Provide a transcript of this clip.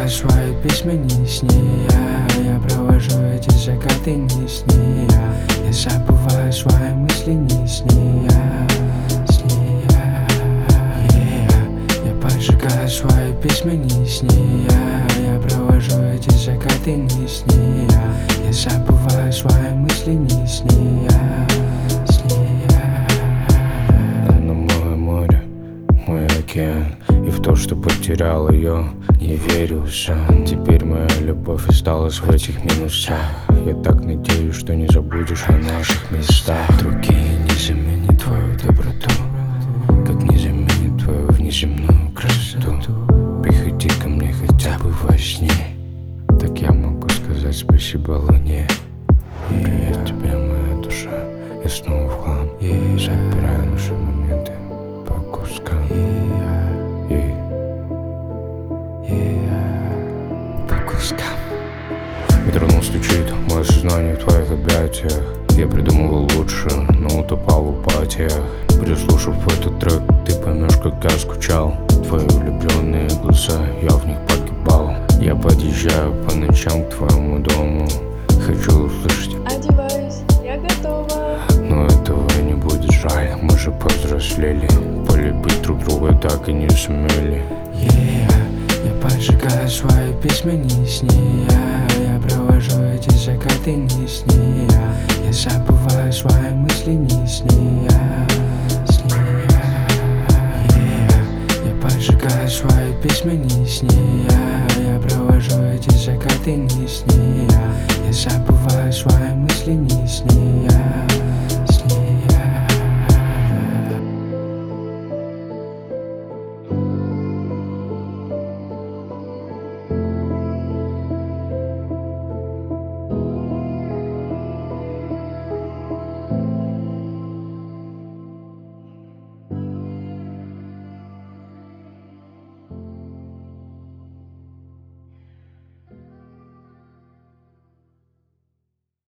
свои письма не сни я провожу эти закаты не сни я забываю свои мысли не сни я поджигаю свои письма не сни я провожу эти закаты не сни я забываю свои мысли не сни Она мое море, мой океан, и в то, что потерял ее, не верю уже. Теперь моя любовь осталась в этих минусах. Я так надеюсь, что не забудешь о наших местах. Другие не заменят твою доброту, Как не заменит твою внеземную красоту. Приходи ко мне хотя бы во сне, так я могу сказать спасибо луне. И я тебя, моя душа, я снова в хлам. Собираю наши моменты по кускам. по кускам. Метроном стучит мое сознание в твоих объятиях. Я придумывал лучше, но утопал в апатиях. Переслушав этот трек, ты поймешь, как я скучал. Твои влюбленные глаза, я в них погибал. Я подъезжаю по ночам к твоему дому. Хочу услышать, Одеваюсь, я готова. но этого не будет жаль. Мы же повзрослели, полюбить друг друга так и не сумели. Я поджигаю свои письма не сни я провожу эти закаты не сни я забываю свои мысли не сни я поджигаю свои письма не сни я провожу эти закаты не сни я забываю свои мысли не сни